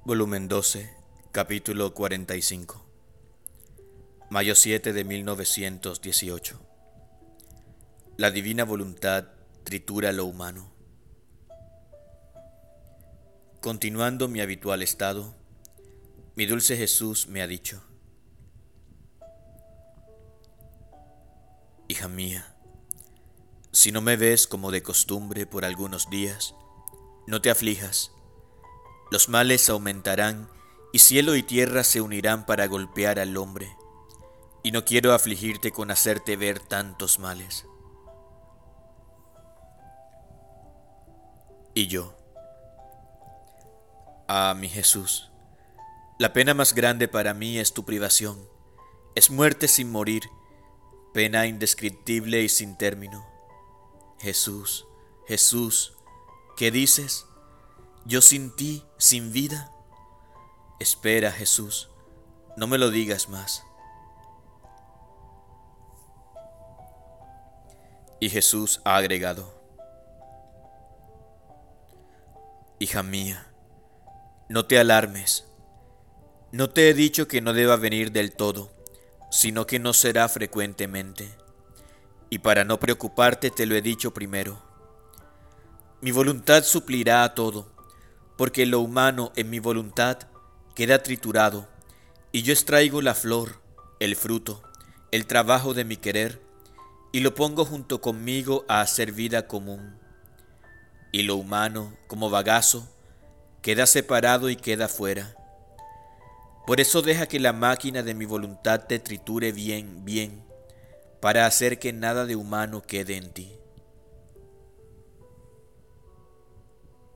Volumen 12, capítulo 45. Mayo 7 de 1918. La divina voluntad tritura lo humano. Continuando mi habitual estado, mi dulce Jesús me ha dicho: hija mía, si no me ves como de costumbre por algunos días, no te aflijas. Los males aumentarán y cielo y tierra se unirán para golpear al hombre, y no quiero afligirte con hacerte ver tantos males. Y yo: mi Jesús, la pena más grande para mí es tu privación, es muerte sin morir, pena indescriptible y sin término. Jesús, Jesús, ¿qué dices? ¿Yo sin ti, sin vida? Espera, Jesús, no me lo digas más. Y Jesús ha agregado: hija mía, no te alarmes. No te he dicho que no deba venir del todo, sino que no será frecuentemente. Y para no preocuparte te lo he dicho primero. Mi voluntad suplirá a todo, porque lo humano en mi voluntad queda triturado, y yo extraigo la flor, el fruto, el trabajo de mi querer, y lo pongo junto conmigo a hacer vida común. Y lo humano, como bagazo, queda separado y queda fuera. Por eso deja que la máquina de mi voluntad te triture bien, bien, para hacer que nada de humano quede en ti.